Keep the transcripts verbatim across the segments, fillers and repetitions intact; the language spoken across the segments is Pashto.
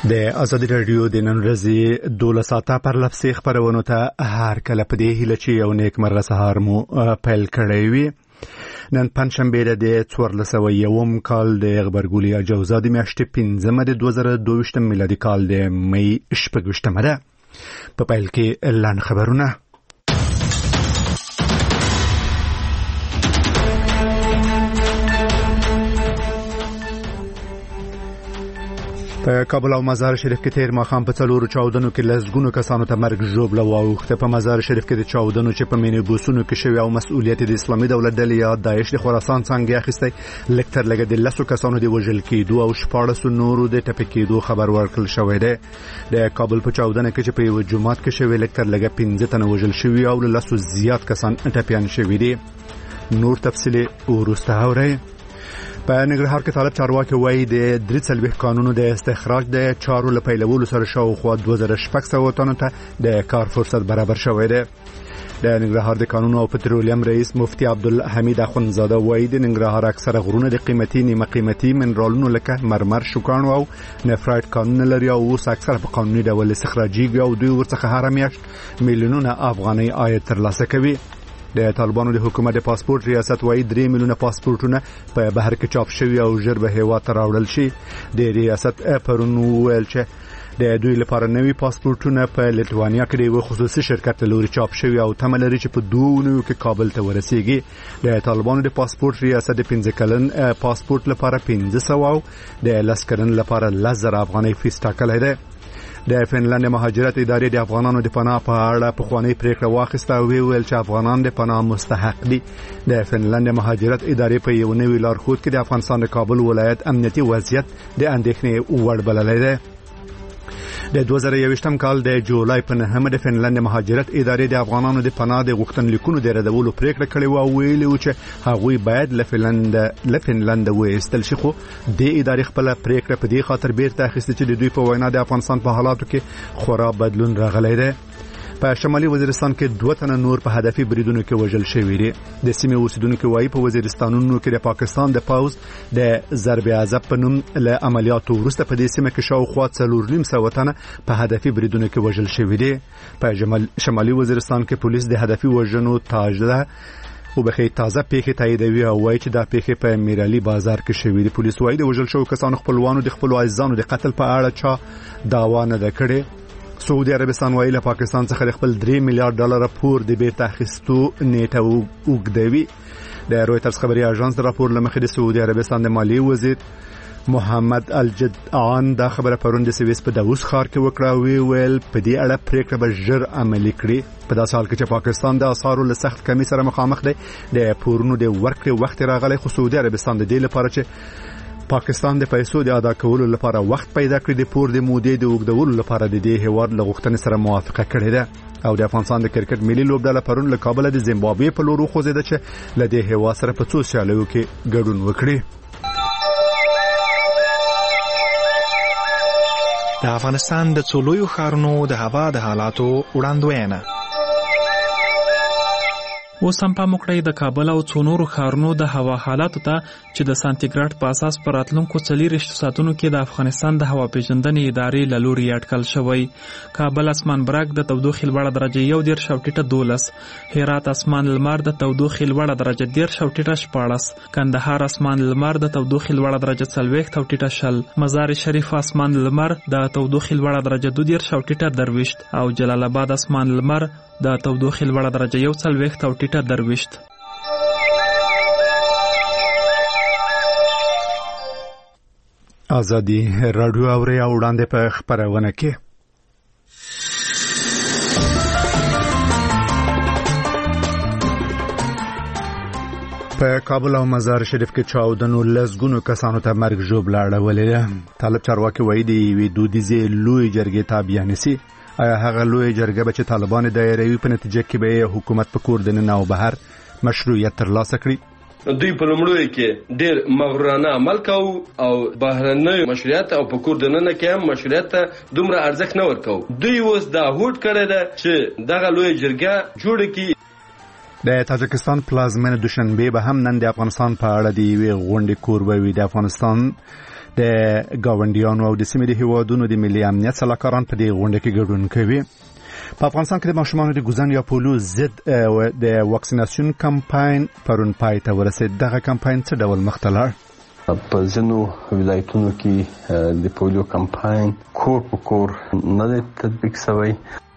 د ازادي رادیو د نن ورځې دوله ساعته پر لپسې خبرونو ته هر کله په دې هیله چې یو نیک مرغه سهار مو پیل کړی وي. نن پنځشنبه د څوارلس سوه یوم کال د غبرګولي اجوزا د میاشتې پنځمه د دوه زره دوه ویشتم میلادي کال د مې شپږویشتمه ده. په پیل کې لنډ خبرونه. په کابل او مزار شریف کې تیر ماښام په څلورو چاودنو کې لسګونو کسانو ته مرګ ژوبله واوښته. په مزار شریف کې د چاودنو چې په مینیبوسونو کې شوي او مسؤلیت د اسلامي دولت ډلې یا داعش د خراسان څانګې اخیستی، لږ تر لږه د لسو کسانو د وژل کېدو او شپاړسو نورو د ټپي کېدو خبر ورکړل شوی دی. د کابل په چاودنه کې چې په یوه جومات کې شوي لږ تر لږه پنځه تنه وژل شوي او له لسو زیات کسان ټپیان شوي دي. نور تفصیل وروسته اورئ. په ننګرهار کې طالب چارواکي وایي د درې څلوېښت کانونو د استخراج د چارو له پیلولو سره شاوخوا دوه زره شپږ سوه تنو ته د کار فرصت برابر شوی دی. د ننګرهار د کانونو او پترولیم رئیس مفتي عبدالحمید اخوندزاده وایي د ننګرهار اکثره غرونه د قیمتي نیمه قیمتي منرالونو لکه مرمر، شوکانو او نفرایټ کانونه لري او اوس اکثره په قانوني ډول استخراجیږي او دوی ورڅخه هره میاشت میلیونونه افغانۍ عاید ترلاسه کوي. د طالبانو د حکومت د پاسپورت ریاست وایي درې میلیونه پاسپورتونه په بهر کې چاپ شوي او ژر به هیواد ته راوړل شي. د ریاست پرون وویل چې د دوی لپاره نوي پاسپورتونه په لیتوانیا کې د یو خصوصي شرکت له لوري چاپ شوي او تمه لري چې په دوه اونیو کې کابل ته ورسیږي. د طالبانو د پاسپورت ریاست د پنځه کلن پاسپورت لپاره پنځه سوه او د لس کلن لپاره لس زره افغانۍ فیس ټاکلی دی. د فنلند مهاجرت ادارې د افغانانو د پناه په اړه پخوانۍ پریکړه واخیسته او ویل چې افغانان د پناه مستحق دي. د فنلند مهاجرت ادارې په یو نوي لارښود کې د افغانستان د کابل ولایت امنیتي وضعیت د اندېښنې وړ بللی دی. د دوه زره یوویشتم کال د جولای په نهمه د فنلند مهاجرت ادارې د افغانانو د پناه د غوښتنلیکونو د ردولو پریکړه کړې وه او ویلي و چې هغوی باید له فنلند له فنلند وایستل شي، خو د ادارې خپله پریکړه په دې خاطر بیرته اخیستې چې د دوی په وینا د افغانستان په حالاتو کې خورا بدلون راغلی دی. په شمالي وزیرستان کې دوه تنه نور په هدفي بریدونو کې وژل شوي دي. د سیمې اوسیدونکو وایي په وزیرستانونو کې د پاکستان د پوځ د ضرب عذاب په نوم له عملیاتو وروسته په دې سیمه کې شاوخوا څلور نیم سوه تنه په هدفي بریدونو کې وژل شوي دي. په شمالي وزیرستان کې پولیس د هدفي وژنو تاجده او بخې تازه پیښې تاییدوي او وایي چې دا پیښې په میرالي بازار کې شوي دي. پولیس وایي د وژل شوو کسانو خپلوانو د خپلو عزیزانو د قتل په اړه چا دعوا نه ده کړې. سعودي عربستان وایي له پاکستان څخه د خپل درې میلیارډ ډالر پور د بیرته اخیستو نیټه اوږدوي. د رویټرز خبري اژانس د راپور له مخې د سعودي عربستان د مالیې وزیر محمد الجدعان دا خبره پرون د سویس په داووس ښار کې وکړه او ویل په دې اړه پریکړه به ژر عملي کړي. په داسې حال کې چې پاکستان د اسعارو له سخت کمی سره مخامخ دی، د پورونو د ورکړې وخت راغلی، خو سعودي عربستان د دې لپاره چې پاکستان د پیسو د ادا کولو لپاره وخت پیدا کړی د پور د مودې د اوږدولو لپاره د دې هیواد له غوښتنې سره موافقه کړې ده. او د افغانستان د کرکټ ملي لوبډله پرون له کابل د زیمبابوې په لور وخوځېده چې له دې هیواد سره په څو سیالیو کې ګډون وکړي. د افغانستان د څو لویو ښارونو د هوا د حالاتو وړاندوینه. اوس هم پام وکړئ د کابل او څو نورو ښارونو د هوا حالاتو ته چې د سانتیګراډ په اساس په راتلونکو څلېرویشتو ساعتونو کې د افغانستان د هوا پیژندنې ادارې له لوري اټکل شوی. کابل اسمان برګ د تودوخې لوړه درجه یو دېرش او ټیټه دولس، هرات اسمان لمر د تودوخې لوړه درجه دېرش او ټیټه شپاړس، کندهار اسمان لمر د تودوخې لوړه درجه څلوېښت او ټیټه شل، مزار شریف اسمان لمر د تودوخې لوړه درجه دوه دېرش او ټیټه درویشت او جلال آباد اسمان لمر د تودوخې لوړه درجه یو څلوېښت او ټیټه درویشت. ازادي راډیو اوري او وړاندې په خبرونه کې په کابل او مزار شریف کې چاودنو لسګونو کسانو ته مرګ ژوبله اړولې ده. طالب چارواکي وایي د یوې دودیزې لویې جرګې تابع نیسي. آیا هغه لویه جرګه به چې طالبان دایروي په نتیجه کې به حکومت په کور دننه او بهر مشروعیت ترلاسه کړي؟ دوی په لومړیو کې ډېر مغرورانه عمل کاوه او بهرنۍ مشروعیت او په کور دننه کې هم مشروعیت ته دومره ارزښت نه ورکاوه. دوی اوس دا هوډ کړی ده چې دغه لویه جرګه جوړه کړي. د تاجکستان پلازمینه دوشنبه به هم نن د افغانستان په اړه د یوې غونډې کوربه وي. د افغانستان د گاونډیانو او د سیمې د هیوادونو د ملي امنیت سلاکاران په دې غونډه کې ګډون کوي. په افغانستان کې د ماشومانو د ګوزن یا پولیو ضد د واکسیناسیون کمپاین پرون پای ته ورسید. دغه کمپاین څه ډول مخ ته لاړ؟ په ځینو ولایتونو کې د پولیو کمپاین کور په کور نه دی تطبیق شوی.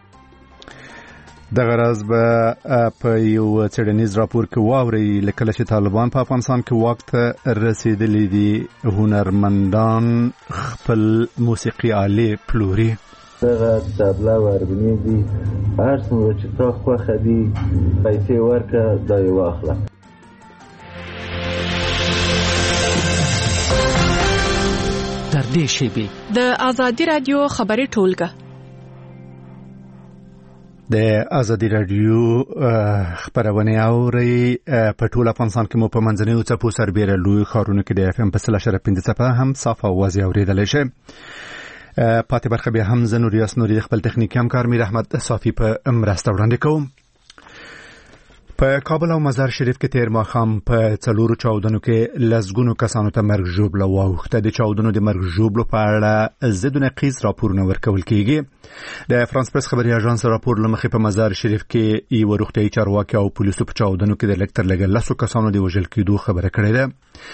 دغه راز به په یو څېړنیز راپور کې واورئ. لکه چې طالبان په افغانستان کې واک ته رسېدلي دي، هنرمندان خپل موسیقي آلې پلوري. دغه تبله وربنیږي، هر څومره چې تا خوښه دي پیسې ورکړه، دا یې واخله. تر دې شیبې د آزادي رادیو خبري ټولګه د آزادي رادیو خبرونه اوري په ټول افغانستان کې مو په منځنیو څپو سربېره لوی ښارونو کې د اف ام په سل اشاره پنځه څپه هم صافه اوازې اورېدلی شي. پاتې برخه بیا هم زه نوریاس نوري خپل تخنیکي همکار میر احمد صافي په مرسته وړاندې کوم. په کابل او مزار شریف کې تیر ماښام په څلورو چاودنو کې لسګونو کسانو ته مرګ ژوبله واوښته. د چاودنو د مرګ ژوبلو په اړه ضد نقیض راپورونه ورکول کېږي. د فرانس پرس خبري اژانس راپور لمخې په مزار شریف کې یو روغتیايي چارواکي او پولیسو په چاودنو کې د لږ تر لږه لسو کسانو د وژل کېدو خبره کړې ده.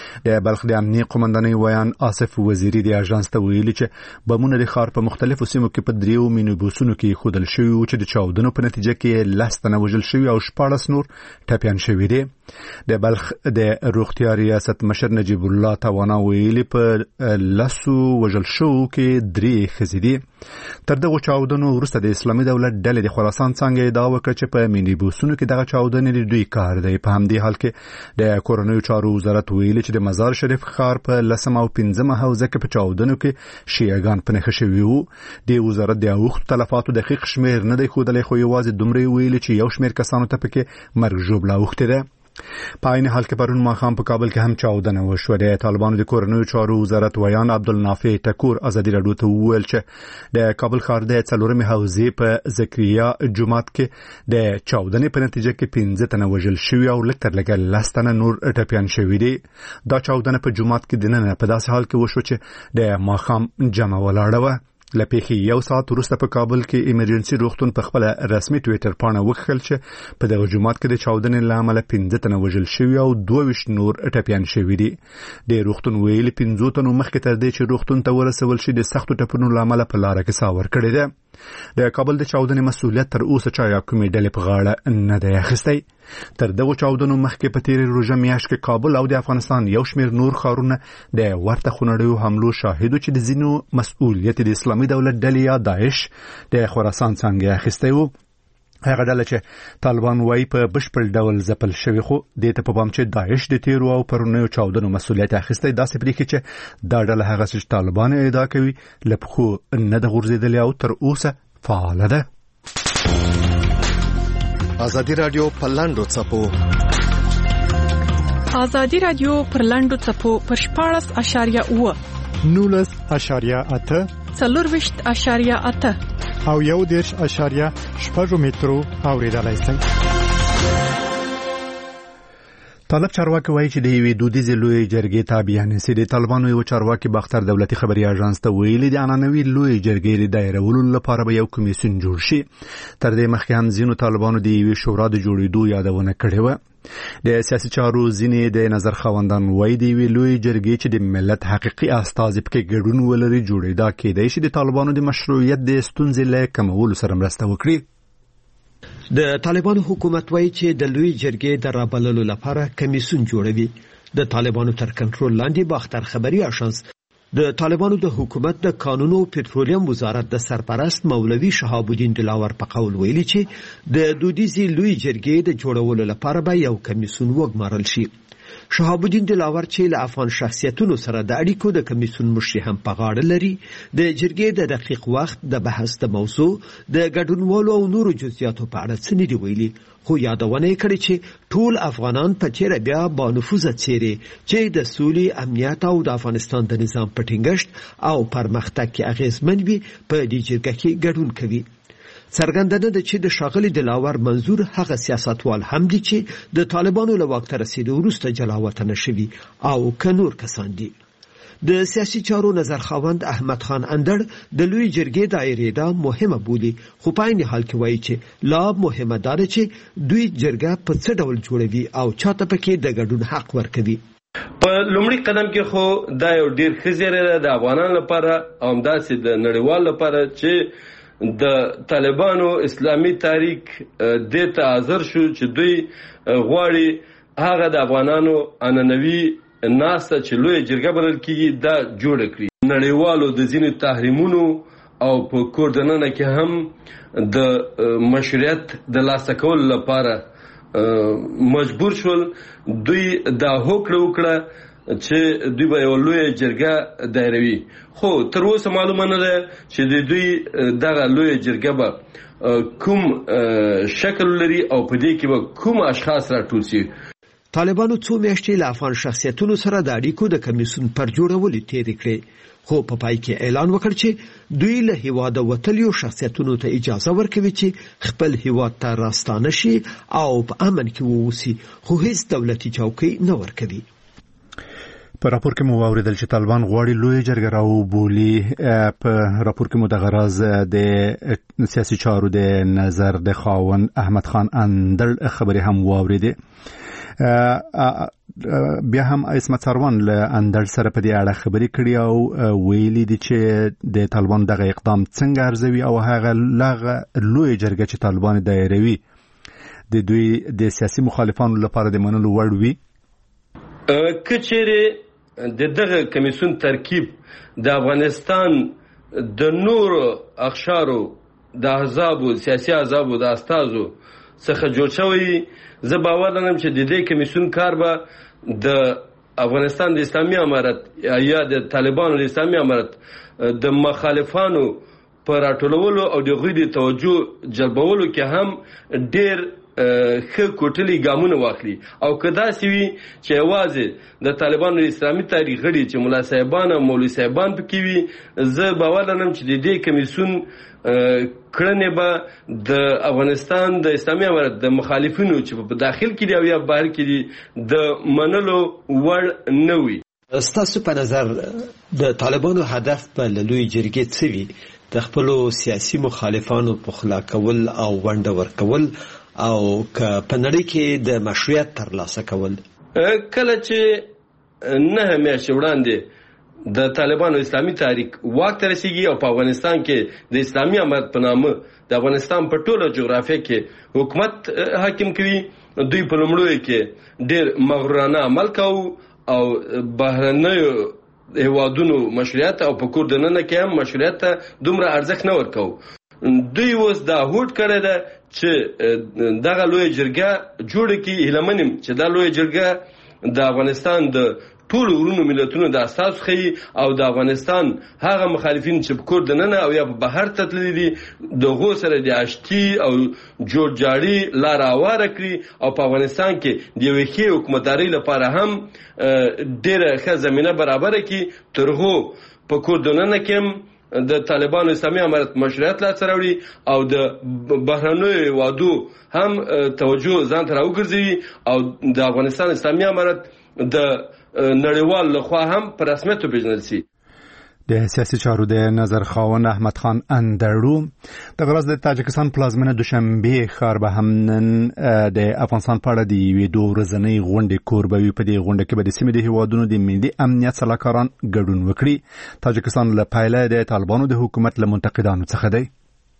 د بلخ د امنیه قومندانۍ ویان آصف وزیري د اژانس ته ویلي چې بمونه د ښار په مختلفو سیمو کې په دریو مینیبوسونو کې ایښودل شوي وو چې د چاودنو په نتیجه کې لس تنه وژل شوي او شپاړس نور ټپیان شوي دي. د بلخ د روغتیا ریاست مشر نجیب الله توانا ویلي په لسو وژل شوو کې درې ښځې دي. تر دغو چاودنو وروسته د اسلامي دولت ډلې د خراسان څانګې ادعا وکړه چې په مینیبوسونو کې دغه چاودنې د دوی کار دی. په همدې حال کې د کورنیو چارو وزارت ویلي چې د مزار شریف ښار په لسمه او پنځمه حوزه کې په چاودنو کې شیعهګان په نښه شوي وو. د وزارت د اوښتو تلفاتو دقیق شمېر نه دی ښودلی، خو یوازې دومره ویلي چې یو شمېر کسانو ته پکې مرګ ژوبله اوښتې ده. په عین حال کې پرون ماښام په کابل کې هم چاودنه وشوه. د طالبانو د کورنیو چارو وزارت ویان عبدالنافع ټکور ازادي راډیو ته وویل چې د کابل ښار د څلورمې حوزې په زکریا جومات کې د چاودنې په نتیجه کې پنځه تنه وژل شوي او لږ تر لږه لس تنه نور ټپیان شوي دي. دا چاودنه په جومات کې دننه په داسې حال کې وشوه چې د ماښام جمع ولاړه وه. له پیښې یو ساعت وروسته په کابل کې ایمرجنسي روغتون په خپل رسمي ټویټر پاڼه وکړل چې په دغه جومات کې د چاودنې له امله پنځه تنه وژل شوي او دوه ویشت نور ټپیان شوي دي. د روغتون ویلي پنځو تنو مخکې تر دې چې روغتون ته ورسول شي د سختو ټپونو له امله په لاره کې ساه ورکړې ده. د کابل د چاودنې مسؤلیت تر اوسه چا یا کومې ډلې په غاړه نه دی اخیستی. تر دغو چاودنو مخکې په تیرې روژه میاشت کې کابل او د افغانستان یو شمېر نور ښارونه د ورته خونړیو حملو شاهدو چې د ځینو مسؤلیت د اسلامي دولت ډلې یا داعش د خراسان څانګې اخیستی وو. هغه ډله چې طالبان وایي په بشپړ ډول ځپل شوي، خو دې ته په پام چې داعش د تیرو او پرونیو چاودنو مسؤلیت اخیستی. داسې پرېښي چې دا ډله هغه چې طالبان ادعا کوي له پښو نه ده غورځېدلې او تر اوسه فعاله ده. آزادي رادیو په لاندو څپو آزادي رادیو پر لاندو څپو پر شپاړس اشاریه اوه نولس اشاریه اته څلورویشت اشاریه اته او یو دېرش اشاریه شپږ مترو اورېدلای شئ. طالب چارواکي وایي چې د یوې دودیزې لویې جرګې تابعیان سي. د طالبانو یو چارواکي باختر دولتي خبري اژانس ته ویلي د عنعنوي لویې جرګې د دایرولو لپاره به یو کمیسیون جوړ شي. تر دې مخکې هم ځینو طالبانو د یوې شورا د جوړېدو یادونه کړې وه. د سیاسي چارو ځینې د نظر خاوندان وایي د یوې لویې جرګې چې د ملت حقیقي استازي پکې ګډون ولري جوړېدا کېدای شي د طالبانو د مشروعیت د ستونزې له کمولو سره مرسته وکړي. د طالبانو حکومت وایي چې د لوی جرګې د رابللو لپاره کمیسیون جوړوي. د طالبانو تر کنټرول لاندې باختر خبري اژانس د طالبانو د حکومت د قانون او پټرولیم وزارت د سرپرست مولوي شهاب الدین دلاور په قول ویلي چې د دودیزې لوی جرګې د جوړولو لپاره به یو کمیسیون وګمارل شي. شهاب الدین دلاور چې له افغان شخصیتونو سره د اړیکو د کمیسیون مشري هم په غاړه لري، د جرګې د دقیق وخت د بحث د موضوع د ګډونوالو او نورو جزئیاتو په اړه څه نه دی ویلي، خو یادونه یې کړې چې ټول افغانان په چیرې بیا با نفوذه څیرې چې د سولې، امنیت او د افغانستان د نظام په ټینګښت او پرمختګ کې اغیزمن وي په دې جرګه کې ګډون کوي. څرګندنه ده چې د ښاغلي دلاور منظور هغه سیاستوال هم دي چې د طالبانو له واک ته رسېدو وروسته جلا وطنه شوي او که نور کسان دي. د سیاسي چارو نظرخواند احمد خان اندړ د لوی جرګې دایره دا مهمه بولي، خو په عین حال کې وایي چې لا مهمه ده چې دوی جرګه په څه ډول جوړوي او چاته پکې د ګډون حق ورکوي. په لومړي قدم کې خو دا یو ډیر ښه زیری ده د افغانانو لپاره او همداسې د نړیوال لپاره چې د طالبانو اسلامي تحریک دې ته حاضر شو چې دوی غواړي هغه د افغانانو عنعنوي ناسته چې لویه جرګه بلل کېږي دا جوړه کړي. نړیوالو د ځینو تحریمونو او په کور دننه کې هم د مشروعیت د لاسته کولو لپاره مجبور شول. دوی دا هوکړه وکړه چې دوی به یو لویه جرګه دایروي، خو تر اوسه معلومه نه ده چې د دوی دغه لویه جرګه به کوم شکل لري او په دې کې به کوم اشخاص راټول شي. طالبانو څو میاشتې له افغان شخصیتونو سره د اړیکو د کمیسیون پر جوړولو تېرې کړې، خو په پای کې اعلان وکړ چې دوی له هیواده وتلیو شخصیتونو ته اجازه ورکوي چې خپل هیواد ته راستانه شي او په امن کې واوسي، خو هیڅ دولتي چوکۍ نه ورکوي. په راپور کې مو واوریدل چې طالبان غواړي لوی جرګه راوبولي. په راپور کې مو د غراز د سیاسي چارو د نظر د خاوند احمد خان اندړ خبرې هم واوریدې. بیا هم اسمت سروان له اندړ سره په دې اړه خبرې کړې او ویلي دي چې د طالبان دغه اقدام څنګه ارزوي او هغه لغه لوی جرګه چې طالبان دایروي د دوی د سیاسي مخالفانو لپاره د منلو وړ وي. کچېره د دغه کمیسیون ترکیب د افغانستان د نور اقشارو د احزابو سیاسي احزابو د استازو څخه جوړ شوی، زه باور لرم چې د دې کمیسیون کار به د افغانستان د اسلامي امارت یا د طالبانو د اسلامي امارت د مخالفانو په راټولولو او د غوی د توجه جلبولو کې هم ډیر ښه کوټلي ګامونه واخلي. او که داسې وي چې یوازې د طالبانو د اسلامي تاریخ غړي چې ملا صاحبان او مولوي صاحبان پکې وي، زه باور لرم چې د دې کمیسیون کړنې به د افغانستان د اسلامي امارت د مخالفینو چې په داخل کې دي او یا بهر کې دي د منلو وړ نه وي. ستاسو په نظر د طالبانو هدف په لوی جرګې څه وي؟ د خپلو سیاسي مخالفانو پخلا کول او ونډه ورکول او که په نړۍ کې د مشروعیت ترلاسه کول؟ کله چې نه میاشتې وړاندې د طالبانو اسلامي تحریک واک ته رسیږي او په افغانستان کې د اسلامي امارت په نامه د افغانستان په ټوله جغرافیه کې حکومت حاکم کوي، دوی په لومړیو کې ډېر مغرورانه عمل کوي او بهرنیو هیوادونو مشروعیت او په کور دننه کې هم مشروعیت ته دومره ارزښت نه ورکوي. دوی اوس دا هوډ کړی ده چې دغه لویه جرګه جوړه کړي. هیله من یم چې دا لویه جرګه د افغانستان د ټولو ورونو ملتونو د اساس خي او د افغانستان هغه مخالفین چې په کور دننه او یا په بهر تللي دي دغه سره د اشتي او جوړجاړي لار اواره کړي او په افغانستان کې د یوې ښې حکومتدارۍ لپاره هم ډېره ښه زمینه برابره کړي. ترغو په کور دننه کې د طالبانو اسلامي امارت مشروعیت لاسته راوړي او د بهرنیو هیوادو هم توجه ځان ته راوګرځوي او د افغانستان اسلامي امارت د نړیوال لخوا هم په رسمیت وپېژندل شي. د سیاسي چارو د نظر خاوند احمد خان اندړو د غرض د تاجکستان پلازمینه دوشنبه ښار به هم نن د افغانستان په اړه د یوې دوه ورځنۍ غونډې کوربه وي. په دې غونډه کې به د سیمې د هیوادونو د ملي امنیت سلاکاران ګډون وکړي. تاجکستان له پیله د طالبانو د حکومت له منتقدانو څخه دی.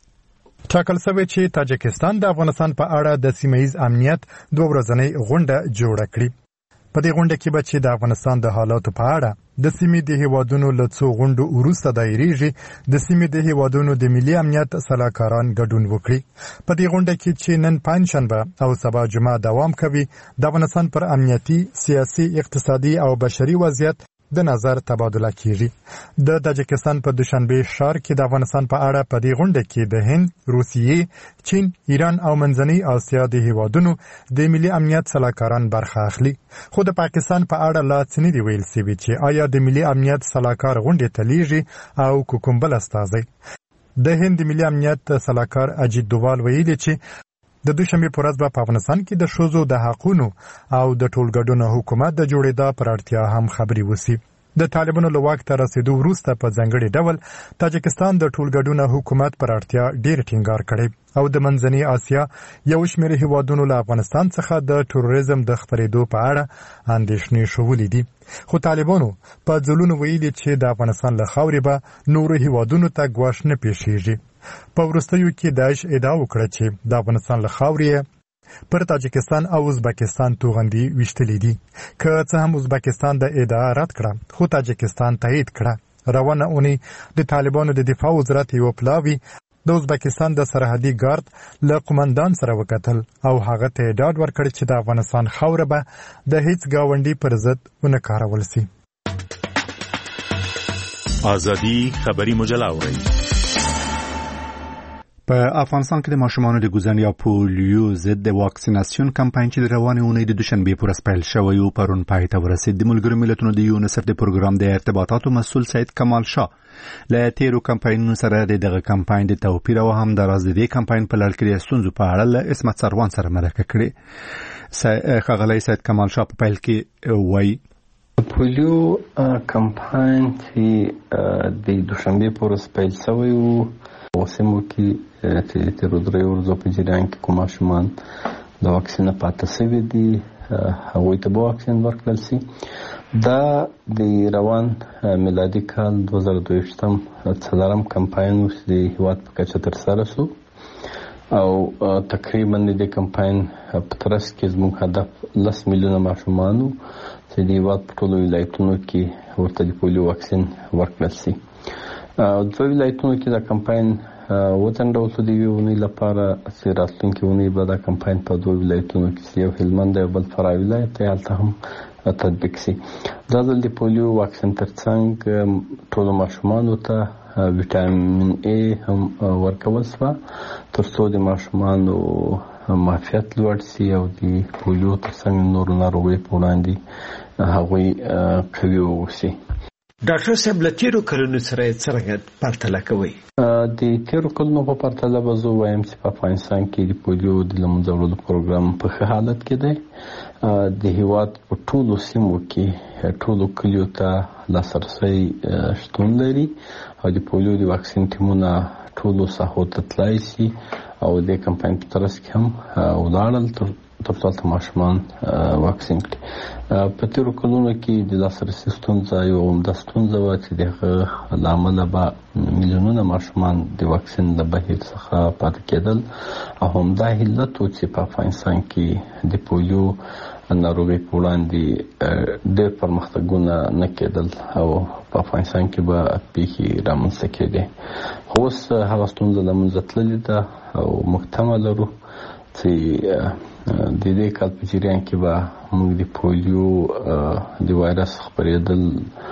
ټاکل شوی چې تاجکستان د افغانستان په اړه د سیمه‌ییز امنیت دوه ورځنۍ غونډه جوړه کړي. په دې غونډه کې به چې د افغانستان د حالاتو په اړه د سیمې د هیوادونو له څو غونډو وروسته دایریږي د سیمې د هیوادونو د ملي امنیت سلاکاران ګډون وکړي. په دې غونډه کې چې نن پنجشنبه او سبا جمعه دوام کوي د افغانستان پر امنیتي، سیاسي، اقتصادي او بشري وضعیت د نظر تبادله کیږي. د تاجکستان په دوشنبه ښار کې د افغانستان په اړه په دې غونډه کې د هند، روسیې، چین، ایران او منځنۍ اسیا د هیوادونو د ملي امنیت سلاکاران برخه اخلي. خو د پاکستان په اړه لا څه نه دی ویل شوي چې آیا د ملي امنیت سلاکار غونډې ته لیږي او که کوم بل استازی. د هند ملي امنیت سلاکار اجیت دووال ویلي چې د دوشنبه په ورځ به په افغانستان کې د ښځو د حقونو او د ټولګډون حکومت د جوړېدا پر اړتیا هم خبرې وشي. د طالبانو له واک ته رسیدو وروسته په ځانګړي ډول تاجکستان د ټولګډونه حکومت پر اړتیا ډېر ټینګار کړی او د منځنۍ اسیا یو شمېر هیوادونو له افغانستان څخه د تروریزم د خپرېدو په اړه اندېښنې شولې دي. خو طالبانو په ځلونو ویلي چې د افغانستان له خاورې به نورو هیوادونو ته ګواښ نه پیښیږي. په وروستیو کې داعش ادعا وکړه چې د افغانستان له خاورې پر تاجکستان او ازبکستان توغندي وشتلې دي. که څه هم ازبکستان د ادعا رد کړه خو تاجکستان تایید کړه. روانه اونۍ د طالبانو د دفاع وزارت یو پلاوی د ازبکستان د سرحدي ګارد له قومندان سره وکتل او هغه ته ډاډ ورکړ چې د افغانستان خاوره به د هیڅ گاونډي پر ضد ونه کارول شي. ازادي خبري مجله اوري. په افغانستان کې د ماشومانو د ګوزن یا پولیو ضد د واکسیناسیون کمپاین چې د روانې اونۍ د دوشنبې پر ورځ پیل شوی او پرون پای ته ورسید. د ملګرو ملتونو د یونیسف د پروګرام د ارتباطاتو مسؤل سید کمال شاه له تیرو کمپاینونو سره دغه کمپاین د توپیر او هم دراز د دې کمپاین په لړ کې د ستونزو په اړه له اسمت سروان سره مرکه کړې. ښاغلی سید کمال شاه په پیل کې وایي پولیو کمپاین چې د دوشنبې پر ورځ پیل شوی و وسمو کې چې تر درې ورځې په جریان کې کوم ماشومان د واکسین پاتې شوي دي هغوی ته به واکسین ورکړل شي. دا د روان میلادي کال دوه زره دویشتم څلورم کمپاین و چې د هېواد په کچه ترسره شو او تقریبا د دې کمپاین په ترڅ کې زموږ هدف لس میلیونه ماشومان و چې د هېواد په ټولو ولایتونو کې ورته د پولیو واکسین ورکړل شي. دوه ولایتونو کې دا کمپاین وځنډول شو د یوې اونۍ لپاره چې راتلونکې اونۍ به دا کمپاین په دوه ولایتونو کې یو هلمند او بل فراه ولایت دی هلته هم تطبیق شي. دا ځل د پولیو واکسین ترڅنګ ټولو ماشومانو ته ویټامین ای هم ورکول شوه تر څو د ماشومانو معافیت لوړ شي او د پولیو ترڅنګ نورو ناروغیو په وړاندې هغوی قوي واوسي. ډاکټر صاحب له تیرو کلونو سره څرنګه پرتله کوئ؟ د تیرو کلونو په پرتله به زه وایم چې په افغانستان کې د پولیو د له منځه وړلو پروګرام په ښه حالت کې دی. د هېواد په ټولو سیمو کې ټولو کلیو ته لاسرسی شتون لري او د پولیو د واکسین ټیمونه ټولو ساحو ته تللی شي او د کمپاین په ترڅ کې هم ولاړل تر تر څو ماشومان واکسین کړي. په تیرو کلونو کې د لاسرسي ستونزه یو عمده ستونزه وه چې د هغه له امله به میلیونونه ماشومان د واکسین له بهیر څخه پاتې کېدل او همدا علت و چې په افغانستان کې د پولیو ناروغۍ په وړاندې ډېر پرمختګونه نه کېدل او په افغانستان کې به پیښې رامنځته کېدې. خو اوس هغه ستونزه له منځه تللې ده او موږ تمه لرو چې د دې کال په جریان کې به موږ د پولیو د وایرس خپرېدل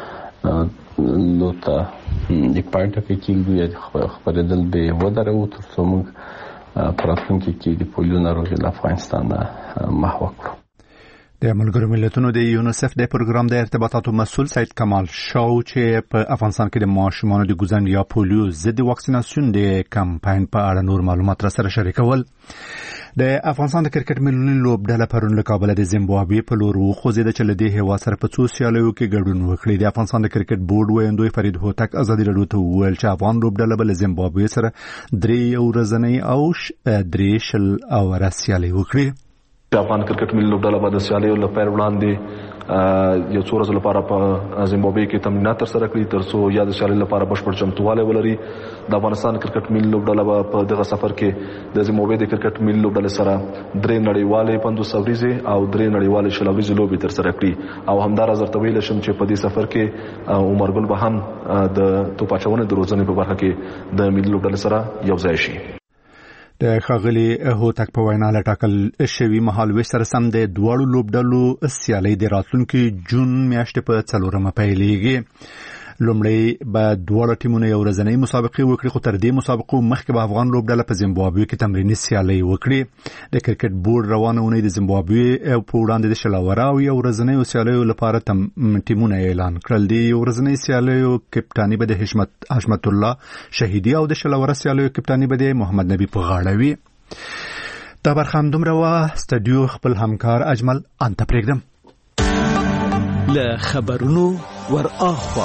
لو ته د پای ټکی کېږدو یا خپرېدل به ودروو تر څو موږ په راتلونکي کې د پولیو ناروغۍ له افغانستانه محو کړو. د ملګرو ملتونو د یونیسف د پروګرام د ارتباطاتو مسؤل سید کمال شاه چې په افغانستان کې د ماشومانو د ګوزن یا پولیو ضد واکسیناسیون د کمپاین په اړه نور معلومات را سره شریکول. د افغانستان د کرکټ ملي لوبډله پرون له کابل د زیمبابوې په لور وخوځېده چې له دې هېواد سره په څو سیالیو کې ګډون وکړي. د افغانستان د کرکټ بورډ ویاندوی فرید هوتک ازادي راډیو ته وویل چې افغان لوبډله به له زیمبابوې سره درې ورځنۍ او درې شل اوره سیالي وکړي. د افغان کرکټ ملي لوبډله به د سیالیو له پیل وړاندې یو څو ورځې لپاره په زیمبابوې کې تمرینات ترسره کړي تر څو یا د سیالۍ لپاره بشپړ چمتووالی ولري. د افغانستان کرکټ ملي لوبډله به په دغه سفر کې د زیمبابوې د کرکټ ملي لوبډلې سره درې نړیوالې پنځوس ورځې او درې نړیوالې شل ورځې لوبې ترسره کړي او همداراز درته ویلی شم چې په دې سفر کې عمر ګل به هم د توپ اچونې د روزنې په برخه کې د ملي لوبډلې سره یو ځای شي. د ښاغلي هوتک په وینا له ټاکل شوي مهالویش سره سم د دواړو لوبډلو سیالۍ د راتلونکي جون میاشتې په څلورمه پیلېږي. لومړی به دواړه ټیمونه یو ورځنۍ مسابقې وکړي خو تر دې مسابقو مخکې به افغان لوبډله په زیمبابوې کې تمریني سیالۍ وکړي. د کرکټ بورډ روانه اونۍ د زیمبابوې په وړاندې د شل اوره او یو ورځنیو سیالیو لپاره ټیمونه اعلان کړل. د یو ورځنۍ سیالیو کپټاني به د حشمت الله شهیدي او د شل اوره سیالیو کپټاني به د محمد نبی په غاړه وي. دا برخه همدومره وه. سټډیو خپل همکار اجمل انته پرېږدم. له خبرونو ور اخوا.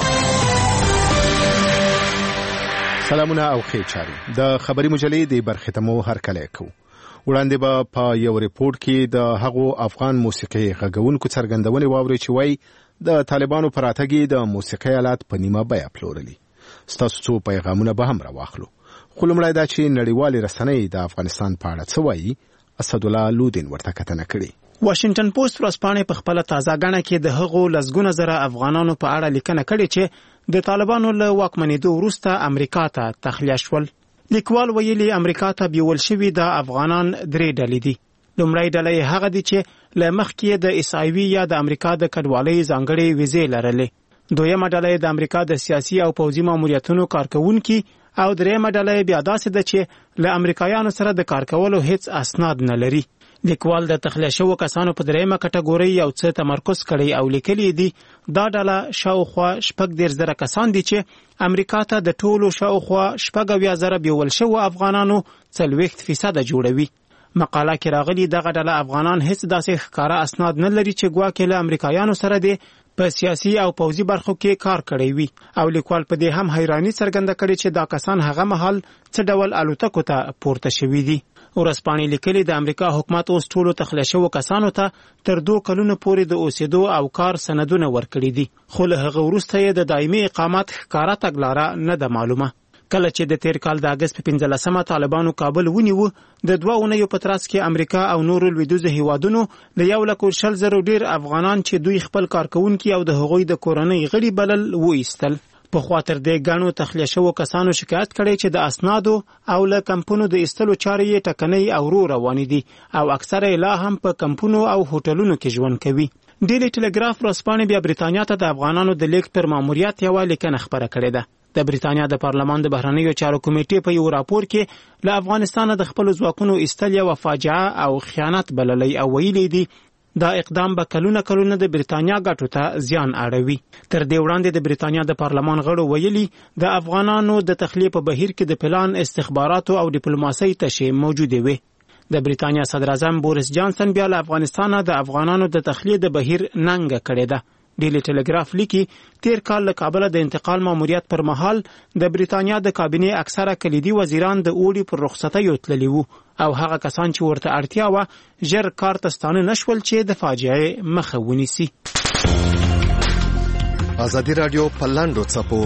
سلامونه او خیر چاري. د خبري مجلې د برخې ته مو هرکلی کوو. وړاندې به په یو ریپورت کې د هغو افغان موسیقي غږونکو څرګندونې واوري چې وایي د طالبانو پر راتګ د موسیقي آلات په نیمه بیه پلورلي. ستاسو څو پیغامونه به هم راواخلو. خو لومړی دا چې نړیوالې رسنۍ د افغانستان په اړه څه وایي، اسدالله لودین ورته کتنه کړې. واشنگټن پوسټ ورځپاڼې په خپل تازه غاڼه کې د هغو لسګونه زره افغانانو په اړه لیکنه کړې چې د طالبانو له واکمنېدو وروسته امریکا ته تخلیه شول. لیکوال ویلي امریکا ته بیول شوي د افغانان درې ډلې دي. لومړی ډله یې هغه دي چې له مخکې د اسایوي یا د امریکا د کډوالۍ ځانګړې ویزې لرلې. دویمه ډله یې د امریکا د سیاسي او پوځي ماموریتونو کارکوونکي او دریمه ډله یې بیا داسې ده چې له امریکایانو سره د کار کولو هیڅ اسناد نه لري. لیکوال د تخلیه شوو کسانو په دریمه کټګورۍ یو څه تمرکز کړی او لیکلی دی دا ډله شاوخوا شپږ دېرش زره کسان دي چې امریکا ته د ټولو شاوخوا شپږ اویا زره بیول شوو افغانانو څلوېښت فیصده جوړوي. مقاله کې راغلي دغه ډله افغانان هیڅ داسې ښکاره اسناد نه لري چې ګواکې له امریکایانو سره دی په سیاسي او پوځي برخو کې کار کړی وي. او لیکوال په دې هم حیرانی څرګنده کړې چې دا کسان هغه مهال څه ډول الوتکو ته پورته شوي دي. ورځپاڼې لیکلي د امریکا حکومت اوس ټولو تخلیه شوو کسانو ته تر دوه کلونو پورې د اوسېدو او کار سندونه ورکړي دي، خو له هغه وروسته یې د دایمي اقامت ښکاره تګلاره نه ده معلومه. کله چې د تیر کال د اګست په پنځلسمه طالبانو کابل ونیو، د دوه اونیو په ترڅ کې امریکا او نورو لویدیځو هیوادونو د یو لک شل زرو ډیر افغانان چې دوی خپل کارکوونکي او د هغوی د کورنۍ غړي بلل وایستل. په خاطر د غاڼو تخلیه شوو کسانو شکایت کړي چې د اسنادو او له کمپونو د ایستلو چارې ټکنۍ او رو روان دي او اکثره لا هم په کمپونو او هوټلونو کې ژوند کوي. ډیلی ټلګراف ورځپاڼې بیا بریتانیا ته د افغانانو د لیک پر ماموریت یوه لیکنه خپره کړې ده. د بریتانیا د پارلمان د بهرنیو چارو کمیټې په یو راپور کې له افغانستان د خپل ځواکونو ایستل یوه فاجعه او خیانت بللی او ویلي دي دا اقدام به کلونه کلونه د بریتانیا ګټو ته زیان اړوي. تر دې وړاندې د بریتانیا د پارلمان غړو ویلي د افغانانو د تخلیه په بهیر کې د پلان استخباراتو او ډیپلوماسۍ تشې موجودې وي. د بریتانیا صدر اعظم بوریس جانسن بیا له افغانستان د افغانانو د تخلیه د بهیر ننګه کړې ده. ډیلی ټلګراف لیکي تیر کال له کابل د انتقال ماموریت پر مهال د بریتانیا د کابینې اکثره کلیدي وزیران د اوړي پر رخصتیو تللي وو او هغه کسان چې ورته اړتیا وه ژر کار ته ستانه نشول چې د فاجعې مخه ونیسي. ازادي رادیو په لاندو څپو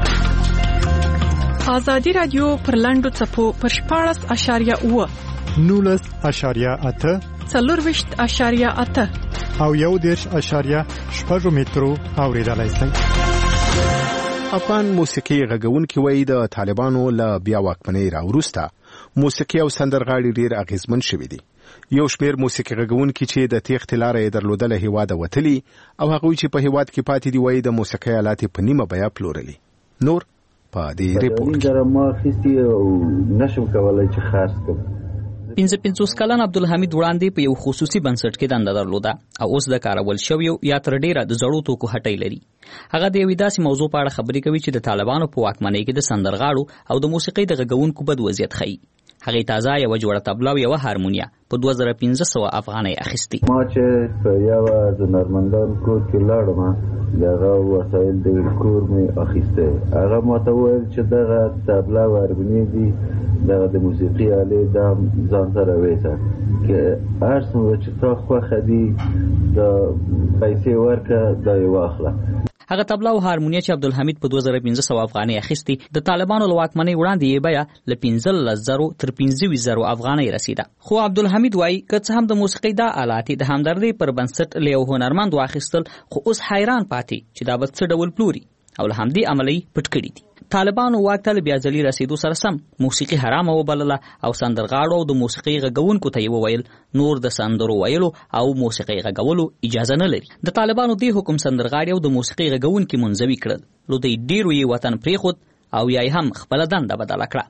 ازادي رادیو پر لاندو څپو پر شپاړس اشاریه اوه نولس اشاریه اته څلورویشت اشاریه اته او یو دېرش اشاریه شپږ مترو اوریدلای شئ. افغان موسیقي غږونکي وایي د طالبانو له بیا واکمنۍ راوروسته موسیقي او سندرغاړي ډیر اغیزمن شوي دي. یو شمیر موسیقي غږونکي چې د تېښتې لاره یې درلودله هیواده وتلي او هغوی چې په هیواد کې پاتې دي وایي د موسیقي آلات په نیمه بیه پلورلي. نور په دې ریپورت کې ما اخیستي او نشم کولای چې خرڅ کړم. پنځه پنځوس کلن عبدالحمید وړاندې په یو خصوصي بنسټ کې دنده درلوده او اوس د کارول شویو یا تر ډیره د زړو توکو هټۍ لري. هغه د یوې داسې موضوع په اړه خبرې کوي چې د طالبانو په واکمنۍ کې د سندرغاړو او د موسیقۍ د غږونکو بد وضعیت ښیي. هغې تازه یوه جوړه طبله او یوه هارمونیه په دوه زره پنځه سوه افغانۍ اخیستې. ما چې په یوه د هنرمندانو کور کې لاړم د هغه وسایل د کور مې اخیستی. هغه ماته وویل چې دغه طبله او هارمونیې دي دغه د موسیقي آلې دا ځان سره ویسه که هر څومره چې تا خوښه دي د پیسې ورکړه دا یې واخله. هغه طبله او هارمونیه چې عبدالحمید په دوه زره پنځه سوه افغانۍ اخیستې د طالبانو له واکمنۍ وړاندې یې بیه له پنځلس زرو تر پنځه ویشت زرو افغانۍ رسیده. خو عبدالحمید وایي که څه هم د موسیقۍ دا آلات د همدردۍ پر بنسټ له یو هنرمند واخیستل خو اوس حیران پاتې چې دا به څه ډول پلوري او له همدې امله یې پټ کړي دي. طالبانو واک ته له بیا ځلي رسېدو سره سم موسیقي حرامه وبلله او سندرغاړو او د موسیقۍ غږونکو ته یې وویل نور د سندرو ویلو او موسیقۍ غږولو اجازه نه لري. د طالبانو دې حکم سندرغاړي او د موسیقۍ غږونکي منزوي کړل. نو دوی ډېرو یې وطن پرېښود او یا یې هم خپله دنده بدله کړه.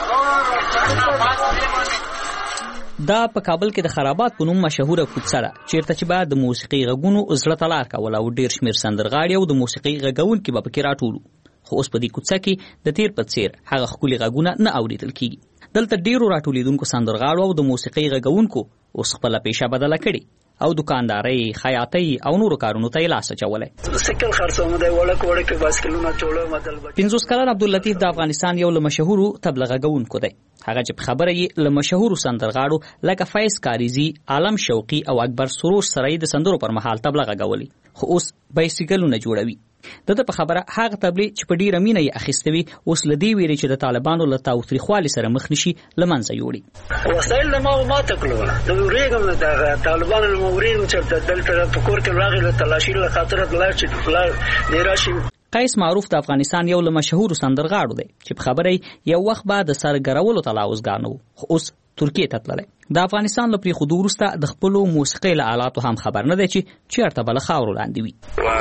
دا په کابل کې د خرابات په نوم مشهوره کوڅه ده چیرته چې به د موسیقۍ غږونو زړه ته لار کول او ډېر شمېر سندرغاړي او د موسیقۍ غږونکي به پکې راټولو. خو اوس په دې کوڅه کې د تیر په څیر هغه ښکلي غږونه نه اورېدل کېږي. دلته ډېرو راټولېدونکو سندرغاړو او د موسیقۍ غږونکو اوس خپله پیشه بدله کړې او دکانداري، خیاطۍ او نورو کارونو ته لاس اچولای. سکل خرڅوم دی وړک وړک باسکلونه ټوله مدل. پنځوس کلن عبداللطیف د افغانستان یو له مشهورو تبلیغ کوونکو دی. هغه چې خبره یې له مشهورو سندرغاړو لکه فیض کاریزي، عالم شوقي او اکبر سروش سره د سندرو پر مهال تبلیغ غولي، خو اوس بایسیکلونه جوړوي. دغه په خبره هغه تبلیغ چې په ډیره مینه یې اخیستوي اوس لدی ویری چې د طالبانو له تاوتریخوالي سره مخ نشي لمنځه یوړي. وسایل د معلومات کولونه د ورېګم د طالبانو له مورین چې دلته په کور کې راغلي تلاشي له خاطر د لا چې فلار دی راشي. قیس معروف د افغانستان یو له مشهور سندرغاړو دی چې په خبره یو وخت بعد سرګرولو تلاوزګانو خو اوس ترکیه ته تللی. د افغانستان له پریښودو وروسته د خپلو موسیقۍ له آلاتو هم خبر نه دی چې چېرته به له خاورو لاندې وي.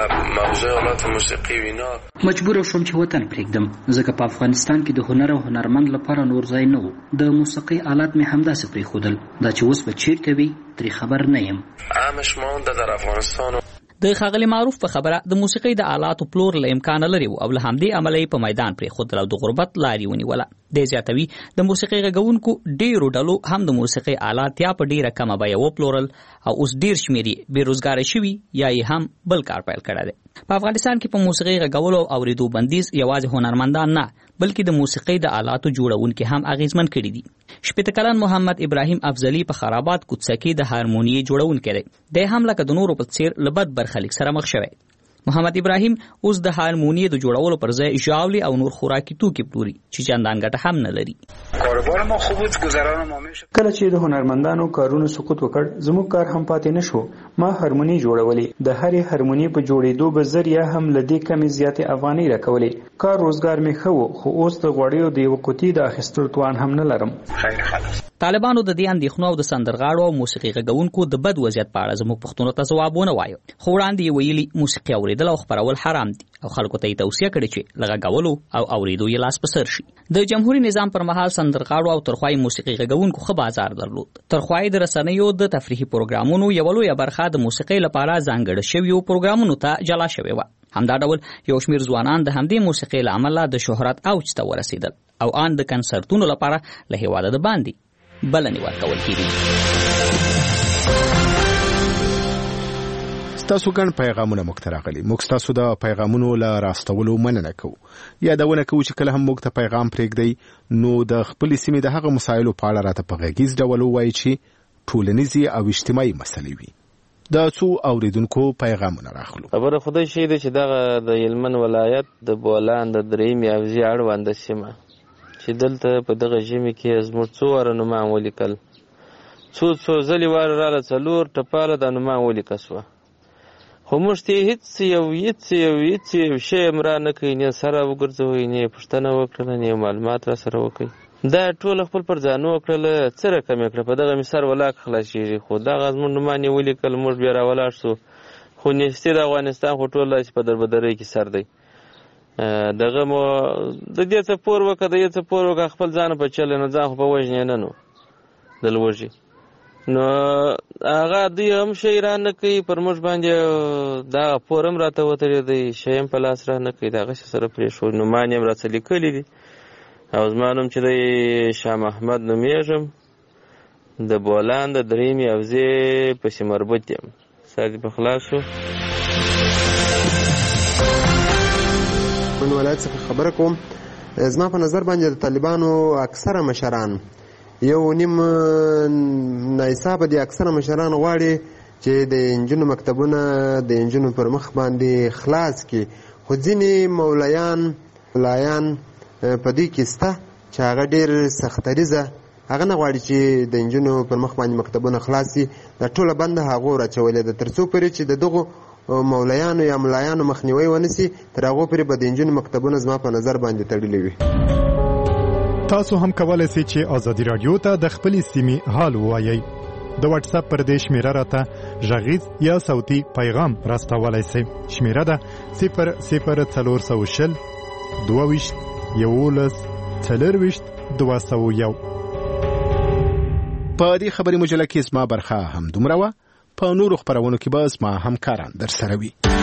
مجبور شوم چې وطن پرېږدم ځکه په افغانستان کې د هنر او هنرمند لپاره نور ځای نه و. د موسیقۍ آلات مې همداسې پرېښودل. دا چې اوس به چېرته وي ترې خبر نه یم. عامش مانده در افغانستان. د ښاغلي معروف په خبره د موسیقۍ د آلاتو پلور له امکانه لري او له همدې امله یې په میدان پرېښودل او د غربت لارې ونیوله. دی زیاتوي د موسیقۍ غږونکو ډېرو ډلو هم د موسیقۍ آلات یا په ډېره کمه بیه وپلورل او اوس ډېر شمېر یې بېروزګاره شوي یا یې هم بل کار پیل کړی دی. په افغانستان کې په موسیقۍ غږولو او اورېدو بندیز یوازې هنرمندان نه بلکې د موسیقۍ د آلاتو جوړونکي هم اغېزمن کړي دي. شپېته کلن محمد ابراهیم افضلي په خرابات کوڅه کې د هارمونیې جوړونکی دی. دی هم لکه د نورو په څېر له بد برخلیک سره مخ شوی. محمد ابراهیم اوس د هارمونیې د جوړولو پر ځای ژاولې او نور خوراکي توکي پلوري چې چندان ګټه هم نه لري. کاروبار ما خوب بود گذران ما میشه. کله چې د هنرمندانو کارونو سقوط وکړ زموږ کار هم پاتې نشو. ما هارمونی جوړولې، د هرې هارمونی په جوړېدو به زر یا هم لدې کمې زیاتې افغانۍ راکولې. کار روزګار مې ښه و خو اوس د غوړیو د یو قوطي د اخیستلو توان هم نه لرم. خیر خلاص. طالبانو د دې اندېښنو او د سندرغاړو او موسیقي غږونکو د بد وضعیت په اړه زموږ پوښتنو ته ځواب ونه وایه. خو وړاندې یې ویلي موسیقي اورېدل او خپرول حرام دي او خلکو ته یې توصیه کړې چې له غږولو او اورېدو یې لاس په سر شي. د جمهوري نظام پر مهال سندرغاړو او ترخوایي موسیقي غږونکو ښه بازار درلود. ترخوایي د رسنیو د تفریحي پروګرامونو یوه لویه برخه د موسیقۍ لپاره ځانګړې شویو پروګرامونو ته جلا شوې وه. همدا ډول یو شمېر ځوانان د همدې موسیقۍ له امله د شهرت اوج ته ورسېدل او آن د کنسرتونو لپاره له هېواده د باندې بلنې ورکول کېدي. ستاسو ګڼ پیغامونه موږ ته راغلي. موږ ستاسو د پیغامونو له راستولو مننه کوو. یادونه کوو چې کله هم موږ ته پیغام پرېږدئ نو د خپلې سیمې د هغه مسایلو په اړه راته په غږیز ډول ووایئ چې ټولنیزې او اجتماعي مسلې وي. د څو اوریدونکو پیغامونه راخلو. خبره خدای شي ده چې دغه د هلمند ولایت د بولان د درېیمې حوزې اړونده سیمه چې دلته په دغه ژمي کې زموږ څو واره نومان ولیکل، څو څو ځلې واره راله څلور ټپاله دا نومان ولیکه سوه، خو موږ ته یې هېڅ یو هېڅ یو هېڅ یو شی هم را نه کوي، نه سره وګرځوئ، نه یې پوښتنه وکړله، نه یې معلومات را سره وکړئ. دا ټوله خپل پر ځانو وکړله، څه رقم یې کړه، په دغه مې سر ولاک خلاصېږي. خو دغه زموږ نومان یې ولیکل، موږ بیا را ولاړ سو. خو نیستي د افغانستان خو ټول داسې په دربدرۍ کې سر دی. دغه مو د دې څه پور وکړه، د دې څه پور وکړه، خپل ځان په چلې نه ځان خو په وژنې نه نو د لوږې نو هغه دوی هم شی را نه کوي، پر موږ باندې دغه پور هم راته وترېدی، شی هم په لاس را نه کوي، د هغسې سره پرېښود. نومان یې هم راڅه لیکلي دي او زما نوم چې دی شاه محمد نومېږم، د بولان د درېیمې حوزې پسې مربوط یم. سر دې په خلاص شو. من ولایت څخه خبره کوم. زما په نظر باندې د طالبانو اکثره مشران یو نیم ناحسابه دي، اکثره مشران غواړي چې د انجونو مکتبونه د انجونو پر مخ باندې خلاص کړي، خو ځینې مولایان ملایان په دې کې شته چې هغه ډېر سختریزه، هغه نه غواړي چې د انجونو پر مخ باندې مکتبونه خلاص شي. دا ټوله بنده هغو راچولې ده تر څو پورې چې د دغو مولایانو یا ملایانو مخنیوي ونسی، تر هغو پورې به د انجونو مکتبونه زما په نظر باندې تړلي وي. تاسو هم کولی شئ چې ازادي راډیو ته د خپلې سیمې حال ووایئ. د واتس اپ پر دې شمیره راته غږیز یا صوتي پیغام راستولی شئ. شمیره ده صفر صفر څلور سوه شل دوه ویشت یولس څلرویشت دوه سوه یو. په دې خبري مجله کې زما برخه هم دومره وه. په نورو خپرونو کې به زما همکاران در سره وي.